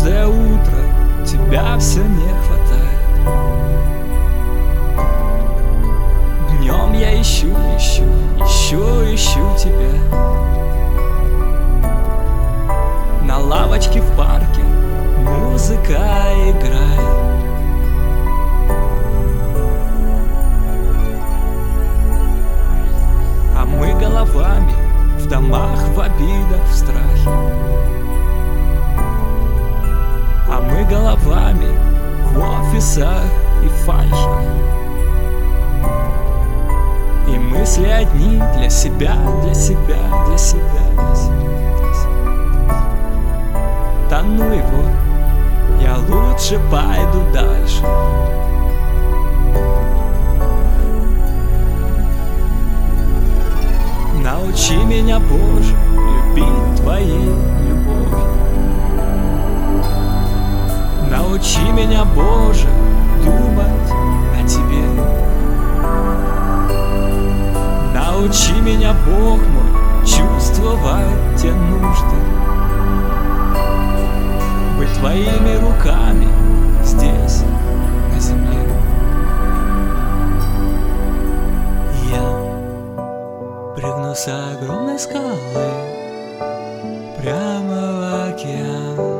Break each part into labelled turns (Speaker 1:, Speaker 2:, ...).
Speaker 1: каждое утро тебя все не хватает. Днем я ищу тебя. На лавочке в парке музыка играет. А мы головами в домах, в обидах, в страхе. А мы головами в офисах и фальшах. И мысли одни для себя, для себя, для себя, для себя, для себя. Да ну его, я лучше пойду дальше. Научи меня, Боже, любить Твоей любовью. Научи меня, Боже, думать о Тебе. Научи меня, Бог мой, чувствовать те нужды, быть Твоими руками здесь, на земле. Я прыгну с огромной скалы прямо в океан.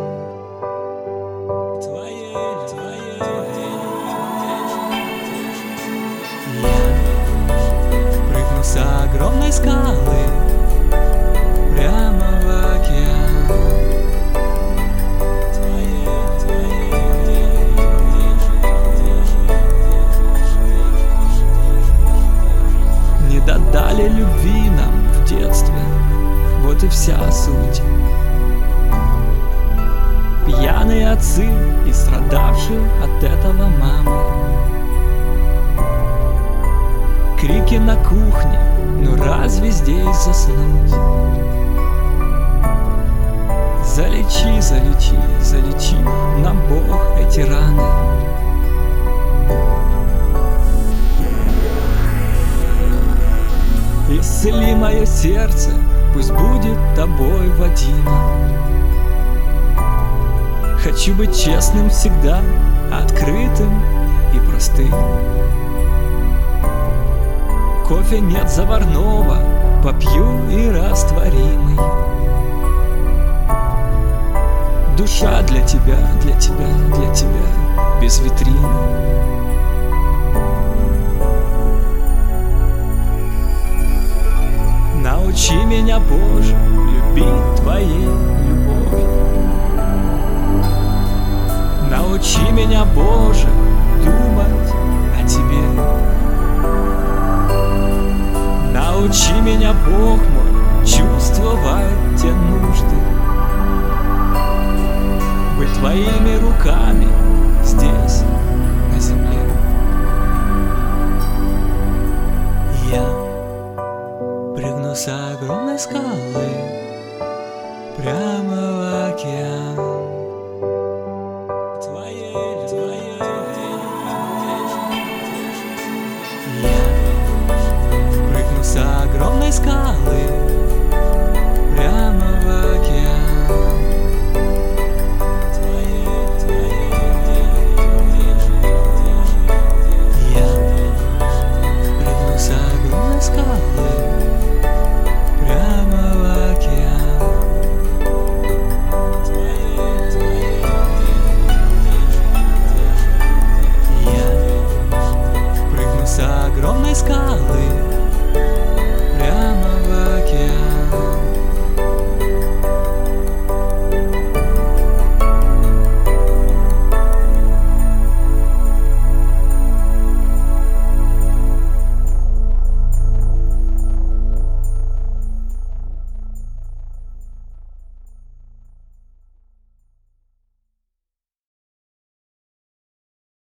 Speaker 1: С огромной скалы прямо в океан. Не додали любви нам в детстве, вот и вся суть. Пьяные отцы и страдавшие от этого мамы. Крики на кухне, ну разве здесь заснуть? Залечи, залечи, залечи нам, Бог, эти раны. Исцели мое сердце, пусть будет тобой водимо. Хочу быть честным всегда, открытым и простым. Кофе нет заварного, попью и растворимый. Душа для тебя, для тебя, для тебя, без витрины. Научи меня, Боже, любить Твоей любовью. Научи меня, Боже, думать о Тебе. Научи меня, Бог мой, чувствовать те нужды, быть Твоими руками здесь, на земле. Я прыгну с огромной скалы прямо в океан.